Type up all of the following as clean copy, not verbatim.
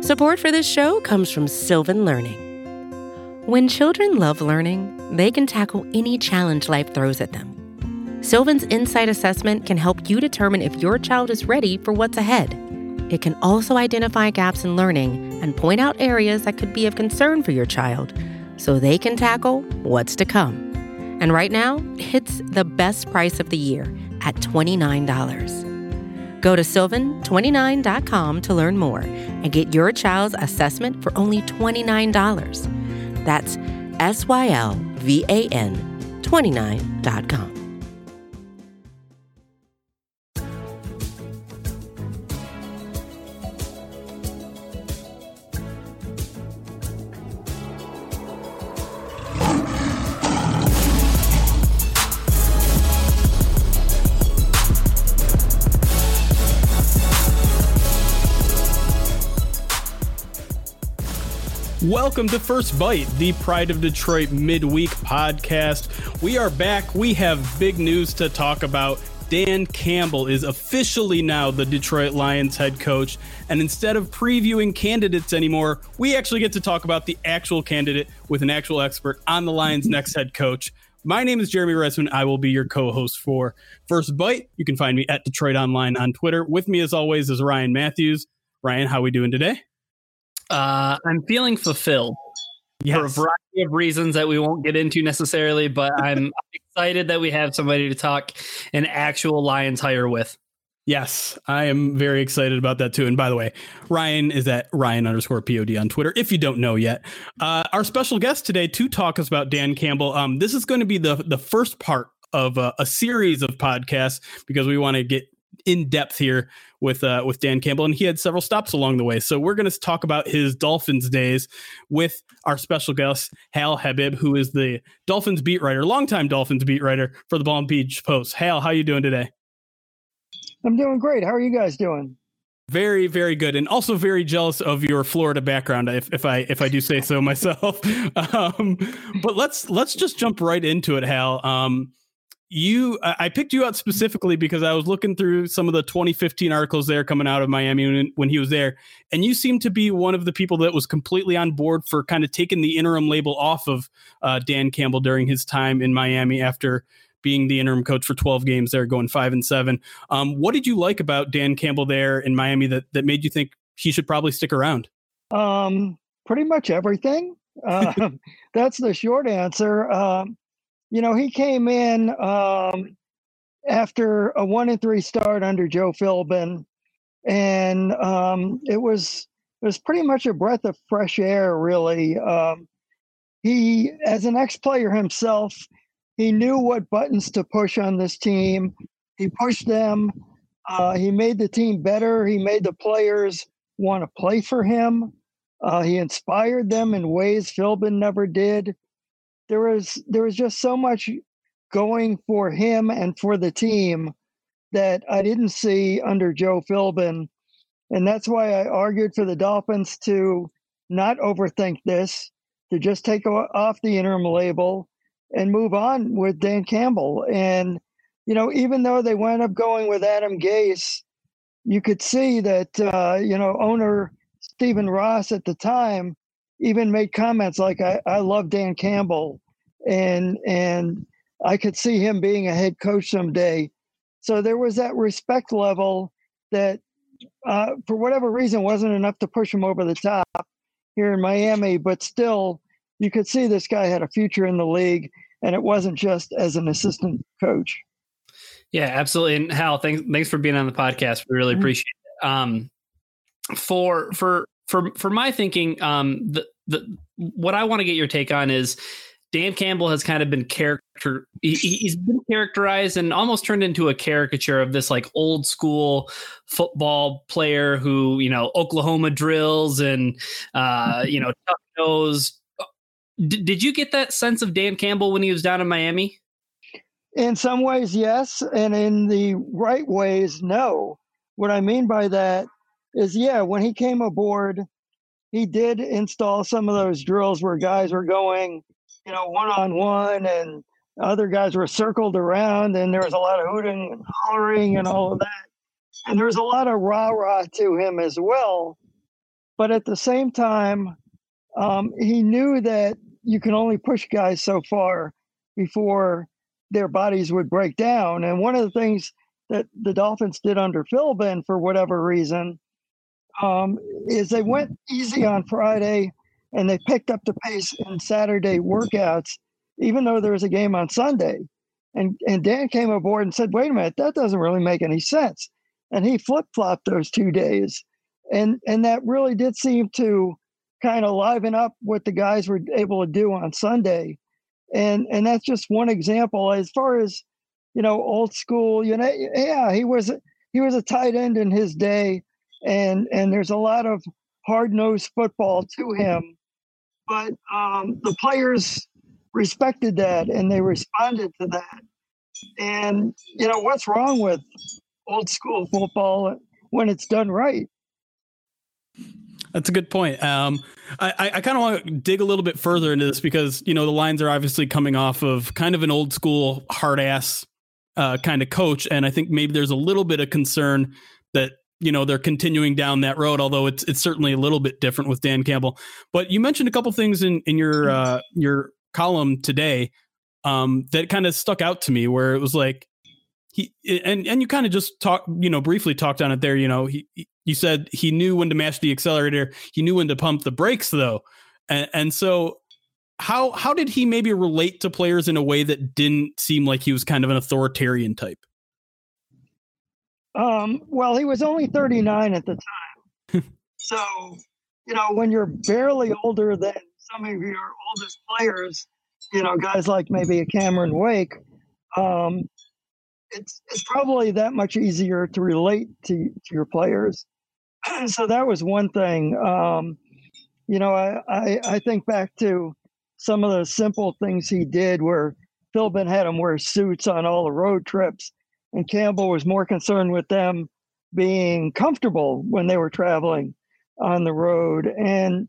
Support for this show comes from Sylvan Learning. When children love learning, they can tackle any challenge life throws at them. Sylvan's Insight Assessment can help you determine if your child is ready for what's ahead. It can also identify gaps in learning and point out areas that could be of concern for your child so they can tackle what's to come. And right now, it's the best price of the year at $29. Go to sylvan29.com to learn more and get your child's assessment for only $29. That's SYLVAN 29.com. Welcome to First Bite, the Pride of Detroit midweek podcast. We are back. We have big news to talk about. Dan Campbell is officially now the Detroit Lions head coach. And instead of previewing candidates anymore, we actually get to talk about the actual candidate with an actual expert on the Lions' next head coach. My name is Jeremy Resman. I will be your co-host for First Bite. You can find me at Detroit Online on Twitter. With me, as always, is Ryan Matthews. Ryan, how are we doing today? I'm feeling fulfilled for a variety of reasons that we won't get into necessarily, but I'm excited that we have somebody to talk an actual Lions hire with. Yes, I am very excited about that too. And by the way, Ryan is at Ryan_POD on Twitter, if you don't know yet. Our special guest today to talk us about Dan Campbell. This is going to be the first part of a series of podcasts because we want to get in depth here with Dan Campbell, and he had several stops along the way. So we're going to talk about his Dolphins days with our special guest, Hal Habib, who is the Dolphins beat writer, longtime Dolphins beat writer for the Palm Beach Post. Hal, how are you doing today? I'm doing great. How are you guys doing? Very, very good, and also very jealous of your Florida background, if I do say so myself. But let's just jump right into it, Hal. I picked you out specifically because I was looking through some of the 2015 articles there coming out of Miami when he was there. And you seem to be one of the people that was completely on board for kind of taking the interim label off of Dan Campbell during his time in Miami after being the interim coach for 12 games there, going 5-7. What did you like about Dan Campbell there in Miami that made you think he should probably stick around? Pretty much everything. That's the short answer. He came in after a 1-3 start under Joe Philbin, and it was pretty much a breath of fresh air, really. He, as an ex-player himself, he knew what buttons to push on this team. He pushed them. He made the team better. He made the players want to play for him. He inspired them in ways Philbin never did. There was just so much going for him and for the team that I didn't see under Joe Philbin. And that's why I argued for the Dolphins to not overthink this, to just take off the interim label and move on with Dan Campbell. And, even though they wound up going with Adam Gase, you could see that, owner Stephen Ross at the time even made comments like, I love Dan Campbell, and I could see him being a head coach someday. So there was that respect level that, for whatever reason, wasn't enough to push him over the top here in Miami, but still, you could see this guy had a future in the league, and it wasn't just as an assistant coach. Yeah, absolutely. And Hal, thanks for being on the podcast. We really appreciate it. For my thinking, what I want to get your take on is Dan Campbell has kind of been he's been characterized and almost turned into a caricature of this like old school football player who, Oklahoma drills and, tough nose. Did you get that sense of Dan Campbell when he was down in Miami? In some ways, yes. And in the right ways, no. What I mean by that is, when he came aboard, he did install some of those drills where guys were going, one-on-one, and other guys were circled around, and there was a lot of hooting and hollering and all of that. And there was a lot of rah-rah to him as well. but at the same time, he knew that you can only push guys so far before their bodies would break down. And one of the things that the Dolphins did under Philbin, for whatever reason, is they went easy on Friday and they picked up the pace in Saturday workouts, even though there was a game on Sunday. And Dan came aboard and said, wait a minute, that doesn't really make any sense. And he flip-flopped those 2 days. And that really did seem to kind of liven up what the guys were able to do on Sunday. And that's just one example. As far as, old school, yeah, he was a tight end in his day. And there's a lot of hard-nosed football to him. But the players respected that and they responded to that. And, what's wrong with old school football when it's done right? That's a good point. I kind of want to dig a little bit further into this because, the Lions are obviously coming off of kind of an old school hard ass kind of coach. And I think maybe there's a little bit of concern that, they're continuing down that road, although it's certainly a little bit different with Dan Campbell. But you mentioned a couple things in your column today that kind of stuck out to me, where it was like and you kind of just briefly talked on it there. You said he knew when to mash the accelerator, he knew when to pump the brakes, though. And so how did he maybe relate to players in a way that didn't seem like he was kind of an authoritarian type? Well, he was only 39 at the time. So, when you're barely older than some of your oldest players, guys like maybe a Cameron Wake, it's probably that much easier to relate to your players. So that was one thing. I think back to some of the simple things he did where Philbin had him wear suits on all the road trips, and Campbell was more concerned with them being comfortable when they were traveling on the road. And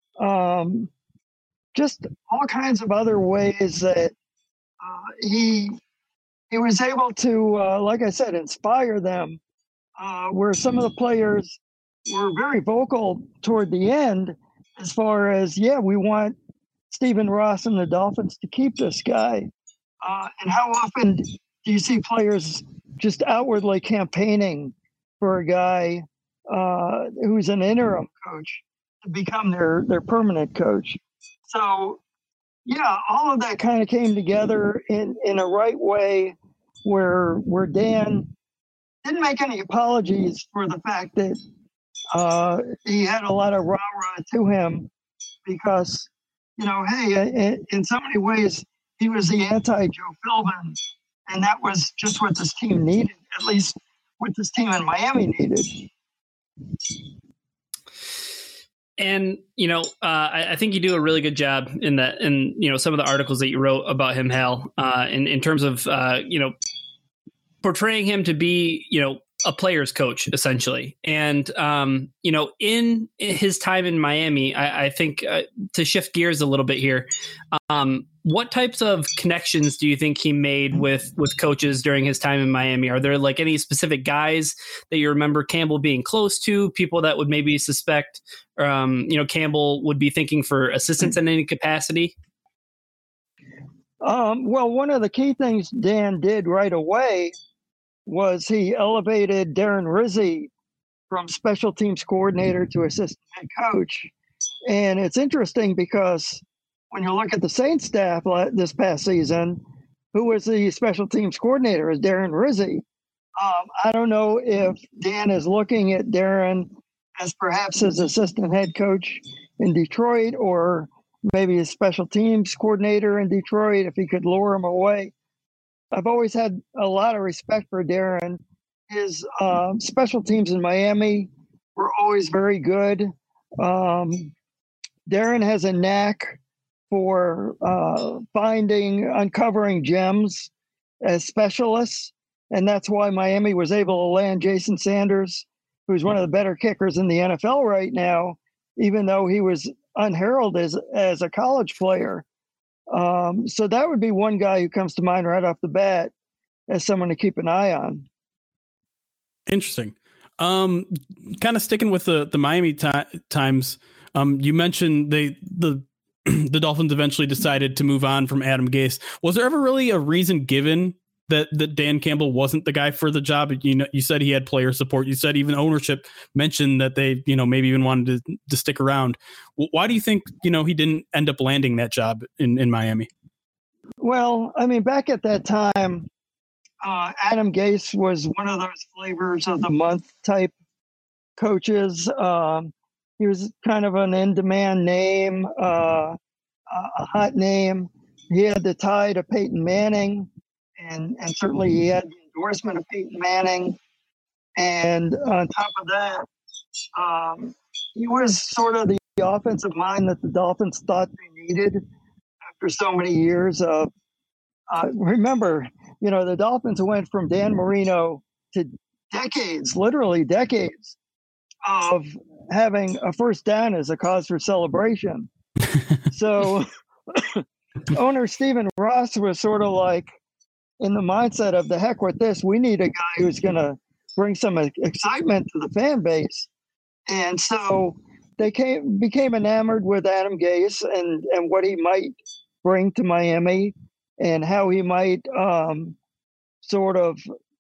just all kinds of other ways that he was able to, like I said, inspire them, where some of the players were very vocal toward the end as far as, we want Stephen Ross and the Dolphins to keep this guy. And how often do you see players just outwardly campaigning for a guy who's an interim coach to become their permanent coach? So, all of that kind of came together in a right way where Dan didn't make any apologies for the fact that he had a lot of rah-rah to him because, hey, in so many ways, he was the anti-Joe Philbin, and that was just what this team needed, at least what this team in Miami needed. And, I think you do a really good job in that, in, some of the articles that you wrote about him, Hal, in terms of, portraying him to be, a player's coach, essentially. And, in his time in Miami, I think to shift gears a little bit here, what types of connections do you think he made with coaches during his time in Miami? Are there like any specific guys that you remember Campbell being close to, people that would maybe suspect, Campbell would be thinking for assistance in any capacity? Well, one of the key things Dan did right away was he elevated Darren Rizzi from special teams coordinator to assistant head coach. And it's interesting because when you look at the Saints staff this past season, who was the special teams coordinator is Darren Rizzi. I don't know if Dan is looking at Darren as perhaps his assistant head coach in Detroit, or maybe his special teams coordinator in Detroit, if he could lure him away. I've always had a lot of respect for Darren. His special teams in Miami were always very good. Darren has a knack for uncovering gems as specialists. And that's why Miami was able to land Jason Sanders, who's one of the better kickers in the NFL right now, even though he was unheralded as a college player. So that would be one guy who comes to mind right off the bat as someone to keep an eye on. Interesting. Kind of sticking with the Miami times. You mentioned the Dolphins eventually decided to move on from Adam Gase. Was there ever really a reason given that Dan Campbell wasn't the guy for the job? You said he had player support. You said even ownership mentioned that they, maybe even wanted to stick around. Why do you think, he didn't end up landing that job in Miami? Well, I mean, back at that time, Adam Gase was one of those flavors of the month type coaches. He was kind of an in-demand name, a hot name. He had the tie to Peyton Manning, and certainly he had the endorsement of Peyton Manning. And on top of that, he was sort of the offensive mind that the Dolphins thought they needed after so many years of. Remember, the Dolphins went from Dan Marino to literally decades of having a first down as a cause for celebration. So owner Stephen Ross was sort of like in the mindset of the heck with this. We need a guy who's going to bring some excitement to the fan base. And so they became enamored with Adam Gase and what he might bring to Miami and how he might sort of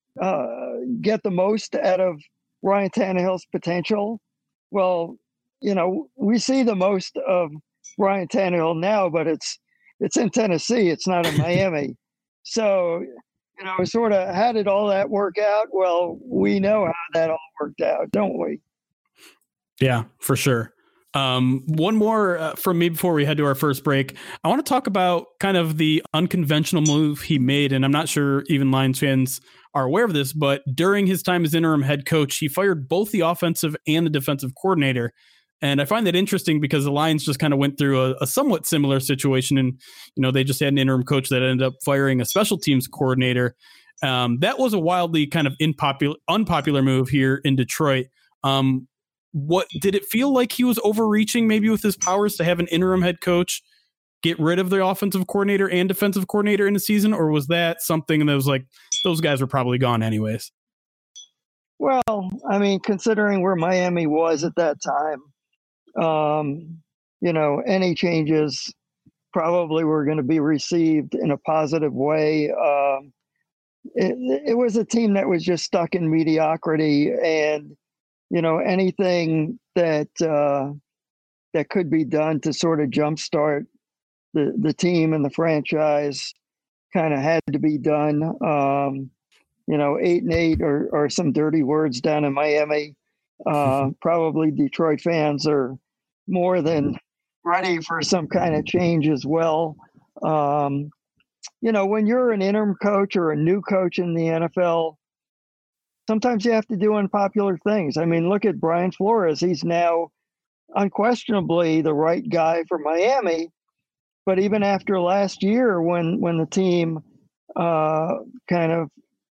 get the most out of Ryan Tannehill's potential. Well, we see the most of Ryan Tannehill now, but it's in Tennessee. It's not in Miami. So, sort of how did all that work out? Well, we know how that all worked out, don't we? Yeah, for sure. One more from me before we head to our first break. I want to talk about kind of the unconventional move he made, and I'm not sure even Lions fans are aware of this, but during his time as interim head coach, he fired both the offensive and the defensive coordinator. And I find that interesting because the Lions just kind of went through a somewhat similar situation, and they just had an interim coach that ended up firing a special teams coordinator. That was a wildly kind of unpopular move here in Detroit. What did it feel like he was overreaching maybe with his powers to have an interim head coach get rid of the offensive coordinator and defensive coordinator in the season? Or was that something that was like, those guys were probably gone anyways? Well, I mean, considering where Miami was at that time, any changes probably were going to be received in a positive way. It was a team that was just stuck in mediocrity, and anything that could be done to sort of jumpstart the team and the franchise kind of had to be done. 8-8 or some dirty words down in Miami. Probably Detroit fans are more than ready for some kind of change as well. When you're an interim coach or a new coach in the NFL, sometimes you have to do unpopular things. I mean, look at Brian Flores. He's now unquestionably the right guy for Miami. But even after last year, when the team kind of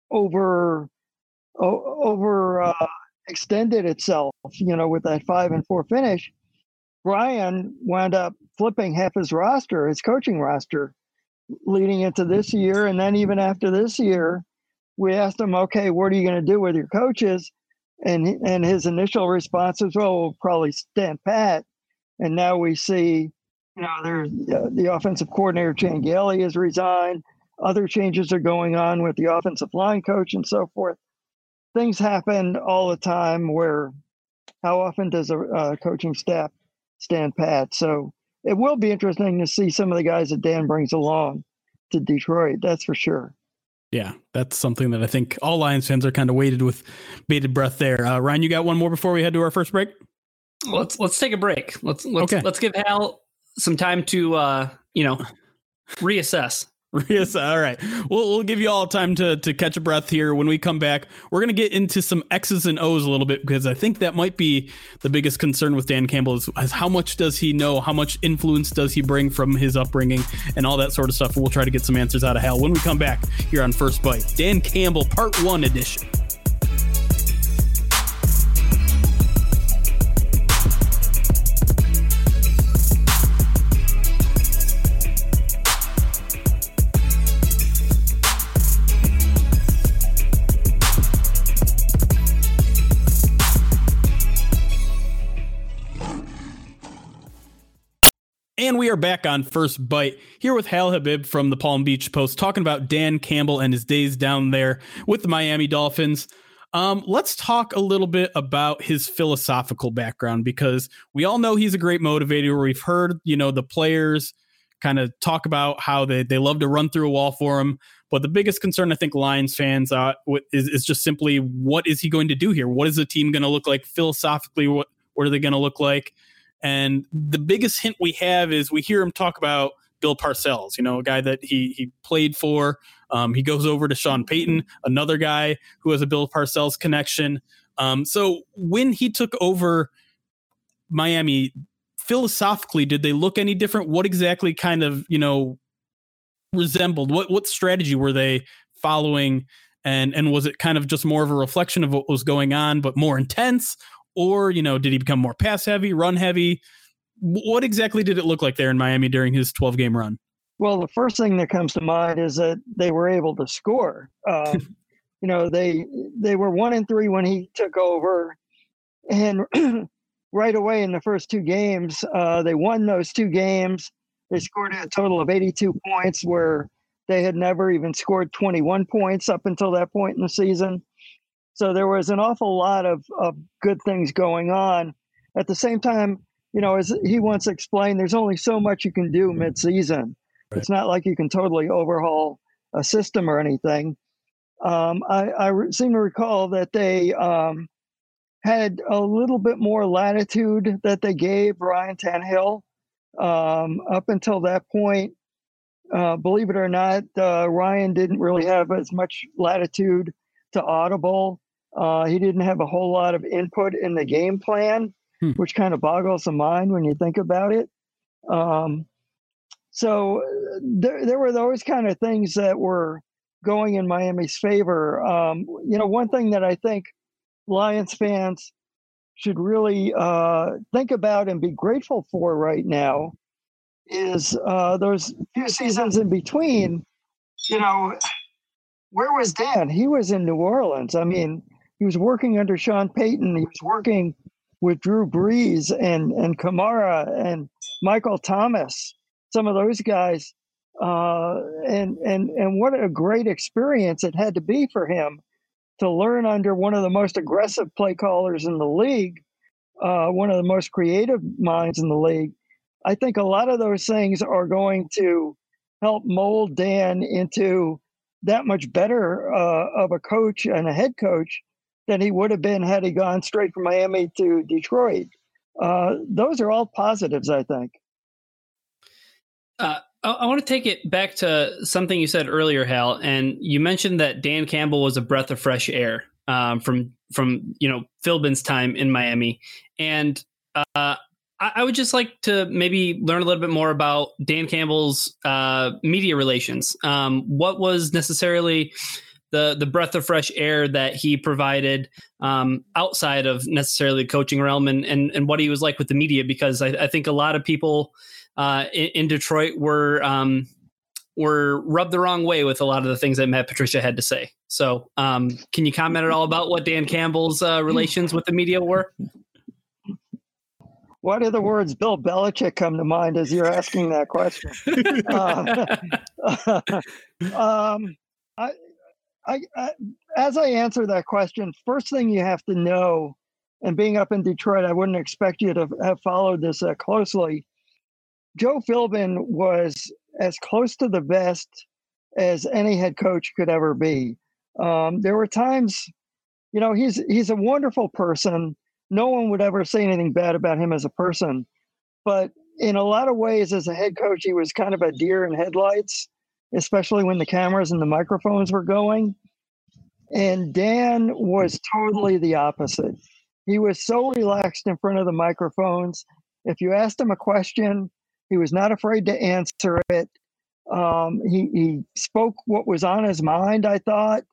extended itself, with that 5-4 finish, Brian wound up flipping half his roster, his coaching roster, leading into this year. And then even after this year, we asked him, okay, what are you going to do with your coaches? And his initial response was, well, we'll probably stand pat. And now we see, the offensive coordinator, Chan Gailey, has resigned. Other changes are going on with the offensive line coach and so forth. Things happen all the time where how often does a coaching staff stand pat? So it will be interesting to see some of the guys that Dan brings along to Detroit. That's for sure. Yeah, that's something that I think all Lions fans are kind of waited with bated breath there. Ryan, you got one more before we head to our first break? Let's take a break. Let's give Hal some time to reassess. All right. We'll give you all time to catch a breath here. When we come back, we're going to get into some X's and O's a little bit, because I think that might be the biggest concern with Dan Campbell is how much does he know? How much influence does he bring from his upbringing and all that sort of stuff? We'll try to get some answers out of Hal when we come back here on First Bite. Dan Campbell, Part 1 edition. And we are back on First Bite here with Hal Habib from the Palm Beach Post talking about Dan Campbell and his days down there with the Miami Dolphins. Let's talk a little bit about his philosophical background, because we all know he's a great motivator. We've heard, the players kind of talk about how they love to run through a wall for him. But the biggest concern, I think, Lions fans is just simply, what is he going to do here? What is the team going to look like philosophically? What are they going to look like? And the biggest hint we have is we hear him talk about Bill Parcells, a guy that he played for. He goes over to Sean Payton, another guy who has a Bill Parcells connection. So when he took over Miami, philosophically, did they look any different? What exactly kind of, resembled? What strategy were they following? And was it kind of just more of a reflection of what was going on, but more intense? Or, did he become more pass heavy, run heavy? What exactly did it look like there in Miami during his 12-game run? Well, the first thing that comes to mind is that they were able to score. They were 1-3 when he took over, and right away in the first 2 games, they won those 2 games. They scored a total of 82 points, where they had never even scored 21 points up until that point in the season. So there was an awful lot of good things going on. At the same time, as he once explained, there's only so much you can do mid-season. Right. It's not like you can totally overhaul a system or anything. I seem to recall that they had a little bit more latitude that they gave Ryan Tannehill. Up until that point, believe it or not, Ryan didn't really have as much latitude to audible. He didn't have a whole lot of input in the game plan, which kind of boggles the mind when you think about it. So there were those kind of things that were going in Miami's favor. One thing that I think Lions fans should really think about and be grateful for right now is those few seasons in between. Where was Dan? He was in New Orleans. I mean, he was working under Sean Payton. He was working with Drew Brees and Kamara and Michael Thomas, some of those guys. And what a great experience it had to be for him to learn under one of the most aggressive play callers in the league, one of the most creative minds in the league. I think a lot of those things are going to help mold Dan into that much better of a coach and a head coach than he would have been had he gone straight from Miami to Detroit. Those are all positives, I think. I want to take it back to something you said earlier, Hal, and you mentioned that Dan Campbell was a breath of fresh air from Philbin's time in Miami. And I would just like to maybe learn a little bit more about Dan Campbell's media relations. What was necessarily the breath of fresh air that he provided outside of necessarily the coaching realm, and what he was like with the media? Because I think a lot of people in Detroit were rubbed the wrong way with a lot of the things that Matt Patricia had to say. So can you comment at all about what Dan Campbell's relations with the media were? Why do the words Bill Belichick come to mind as you're asking that question? As I answer that question, first thing you have to know, and being up in Detroit, I wouldn't expect you to have followed this closely. Joe Philbin was as close to the best as any head coach could ever be. There were times, he's a wonderful person. No one would ever say anything bad about him as a person. But in a lot of ways, as a head coach, he was kind of a deer in headlights, especially when the cameras and the microphones were going. And Dan was totally the opposite. He was so relaxed in front of the microphones. If you asked him a question, he was not afraid to answer it. He spoke what was on his mind, I thought.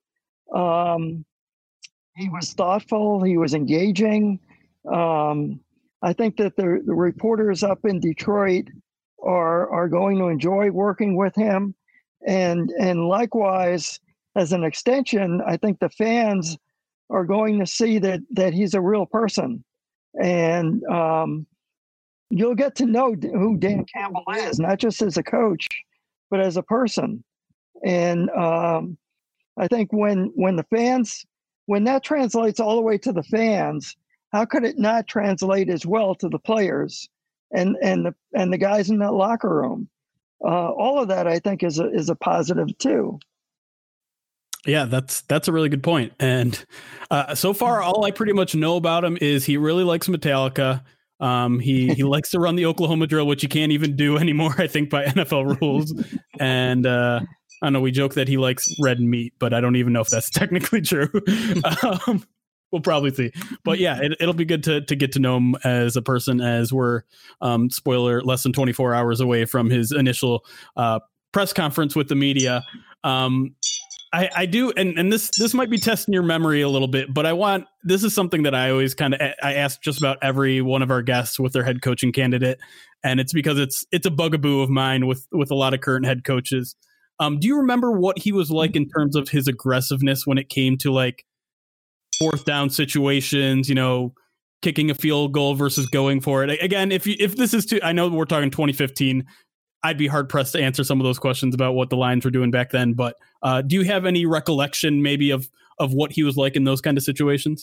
He was thoughtful. He was engaging. I think that the reporters up in Detroit are going to enjoy working with him. And likewise, as an extension, I think the fans are going to see that he's a real person. And you'll get to know who Dan Campbell is, not just as a coach, but as a person. And I think when that translates all the way to the fans, how could it not translate as well to the players and the guys in that locker room? All of that, I think, is a positive too. Yeah, that's a really good point. And so far, all I pretty much know about him is he really likes Metallica. He likes to run the Oklahoma drill, which you can't even do anymore, I think, by NFL rules. And I know we joke that he likes red meat, but I don't even know if that's technically true. We'll probably see. But yeah, it'll be good to get to know him as a person, as we're, spoiler, less than 24 hours away from his initial press conference with the media. I do, and this might be testing your memory a little bit, but this is something that I always I ask just about every one of our guests with their head coaching candidate, and it's because it's a bugaboo of mine with a lot of current head coaches. Do you remember what he was like in terms of his aggressiveness when it came to like fourth down situations, kicking a field goal versus going for it? Again, if this is I know we're talking 2015. I'd be hard pressed to answer some of those questions about what the Lions were doing back then. But do you have any recollection maybe of what he was like in those kind of situations?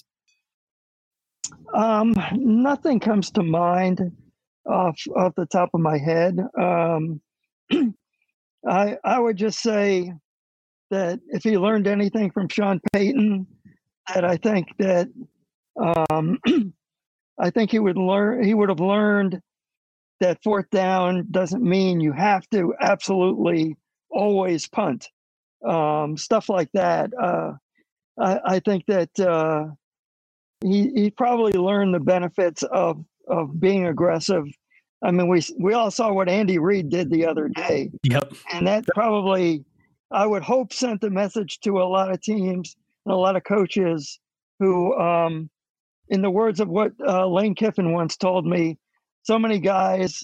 Nothing comes to mind off the top of my head. I would just say that if he learned anything from Sean Payton, that I think that I think he would have learned that fourth down doesn't mean you have to absolutely always punt. Stuff like that. I think that he probably learned the benefits of being aggressive. I mean, we all saw what Andy Reid did the other day. Yep. And that probably, I would hope, sent a message to a lot of teams and a lot of coaches who, in the words of what Lane Kiffin once told me, so many guys,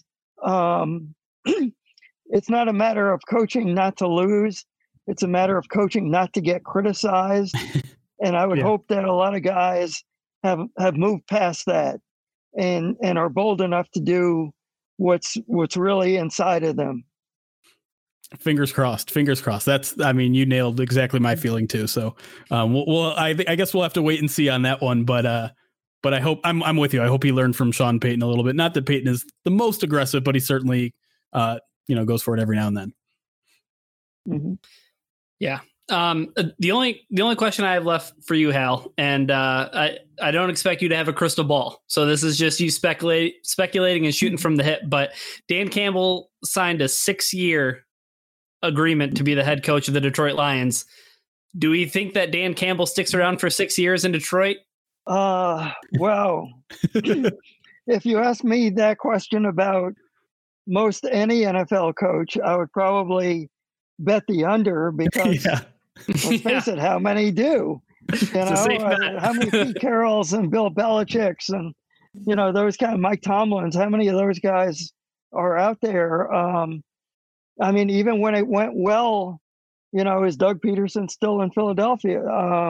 it's not a matter of coaching not to lose. It's a matter of coaching not to get criticized. And I would hope that a lot of guys have moved past that and are bold enough to do what's really inside of them. Fingers crossed. You nailed exactly my feeling too. So, I guess we'll have to wait and see on that one, but I hope I'm with you. I hope he learned from Sean Payton a little bit. Not that Payton is the most aggressive, but he certainly, goes for it every now and then. Mm-hmm. Yeah. The only question I have left for you, Hal, and I don't expect you to have a crystal ball, so this is just you speculating and shooting from the hip. But Dan Campbell signed a 6-year agreement to be the head coach of the Detroit Lions. Do we think that Dan Campbell sticks around for 6 years in Detroit? Well, if you ask me that question about most any NFL coach, I would probably bet the under, because let's face it, how many do? How many Pete Carrolls and Bill Belichick's and those kind of Mike Tomlins? How many of those guys are out there? I mean, even when it went well, is Doug Peterson still in Philadelphia?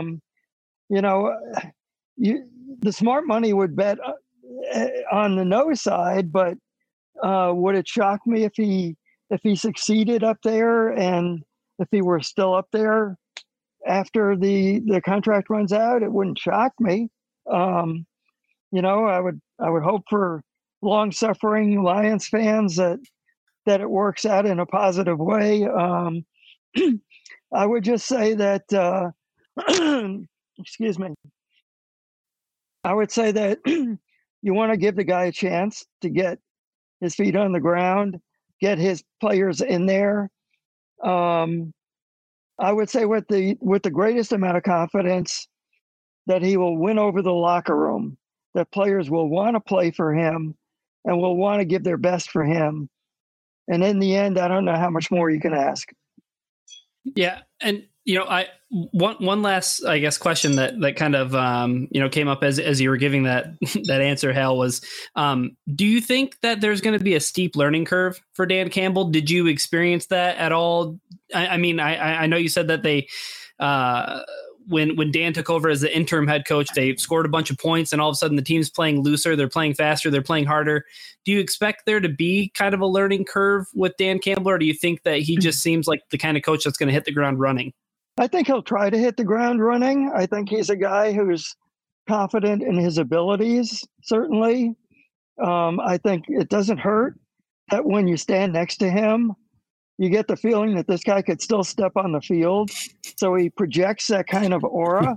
The smart money would bet on the no side, but would it shock me if he succeeded up there and if he were still up there after the contract runs out? It wouldn't shock me. I would hope for long-suffering Lions fans that it works out in a positive way. I would just say that excuse me. I would say that you want to give the guy a chance to get his feet on the ground, get his players in there. I would say with the greatest amount of confidence that he will win over the locker room, that players will want to play for him and will want to give their best for him. And in the end, I don't know how much more you can ask. Yeah. And, one last, I guess, question that kind of, came up as you were giving that answer, Hal, was, do you think that there's going to be a steep learning curve for Dan Campbell? Did you experience that at all? I mean, I know you said that they when Dan took over as the interim head coach, they scored a bunch of points and all of a sudden the team's playing looser, they're playing faster, they're playing harder. Do you expect there to be kind of a learning curve with Dan Campbell, or do you think that he just seems like the kind of coach that's going to hit the ground running? I think he'll try to hit the ground running. I think he's a guy who's confident in his abilities, certainly. I think it doesn't hurt that when you stand next to him, you get the feeling that this guy could still step on the field. So he projects that kind of aura.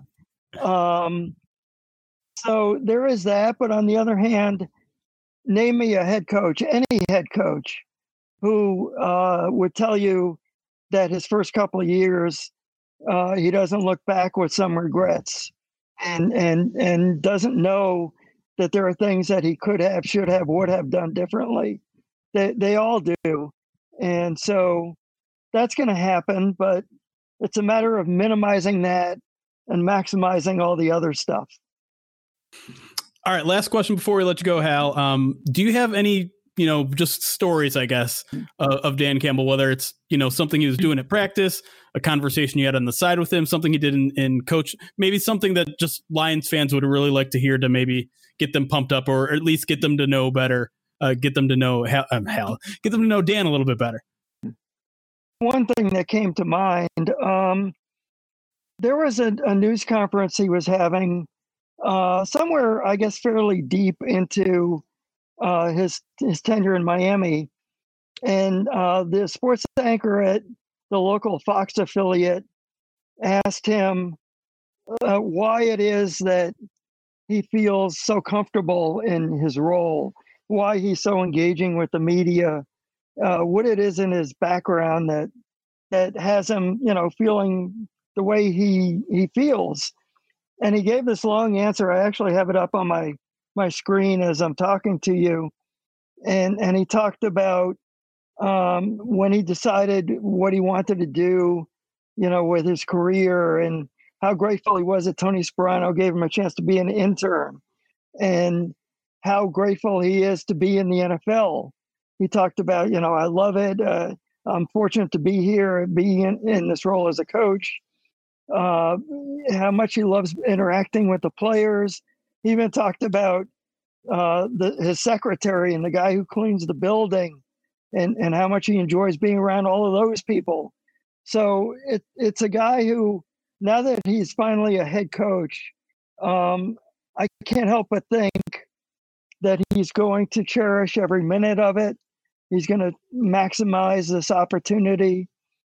So there is that. But on the other hand, name me a head coach, any head coach, who would tell you that his first couple of years, he doesn't look back with some regrets and doesn't know that there are things that he could have, should have, would have done differently. They all do. And so that's going to happen, but it's a matter of minimizing that and maximizing all the other stuff. All right. Last question before we let you go, Hal. Do you have any, just stories, I guess, of Dan Campbell, whether it's, something he was doing at practice, a conversation you had on the side with him, something he did in coach, maybe something that just Lions fans would really like to hear to maybe get them pumped up or at least get them to know better. Get them to know get them to know Dan a little bit better. One thing that came to mind, there was a news conference he was having somewhere, I guess, fairly deep into his tenure in Miami. And the sports anchor at the local Fox affiliate asked him why it is that he feels so comfortable in his role, why he's so engaging with the media, what it is in his background that has him, feeling the way he feels. And he gave this long answer. I actually have it up on my screen as I'm talking to you. And he talked about when he decided what he wanted to do, with his career, and how grateful he was that Tony Sparano gave him a chance to be an intern, and how grateful he is to be in the NFL. He talked about, I love it. I'm fortunate to be here, being in this role as a coach. How much he loves interacting with the players. He even talked about his secretary and the guy who cleans the building, and how much he enjoys being around all of those people. So it's a guy who, now that he's finally a head coach, I can't help but think that he's going to cherish every minute of it. He's going to maximize this opportunity.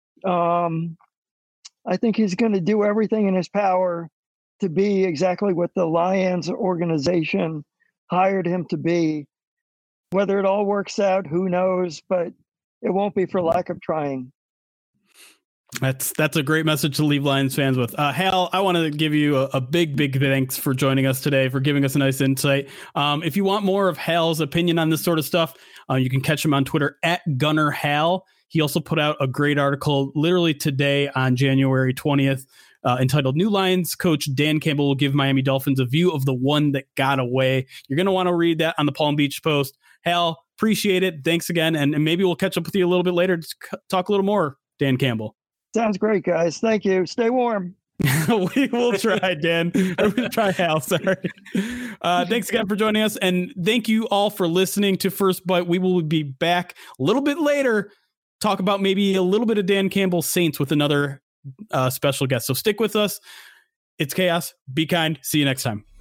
I think he's going to do everything in his power to be exactly what the Lions organization hired him to be. Whether it all works out, who knows, but it won't be for lack of trying. That's a great message to leave Lions fans with. Hal, I want to give you a big thanks for joining us today, for giving us a nice insight. If you want more of Hal's opinion on this sort of stuff, you can catch him on Twitter at Gunner Hal. He also put out a great article literally today on January 20th entitled "New Lions Coach Dan Campbell Will Give Miami Dolphins a View of the One That Got Away." You're going to want to read that on the Palm Beach Post. Hal, appreciate it. Thanks again. And maybe we'll catch up with you a little bit later to talk a little more, Dan Campbell. Sounds great, guys. Thank you. Stay warm. We will try, Dan. We'll try, Hal. Sorry. Thanks again for joining us. And thank you all for listening to First Bite. We will be back a little bit later, talk about maybe a little bit of Dan Campbell's Saints with another special guest. So stick with us. It's chaos. Be kind. See you next time.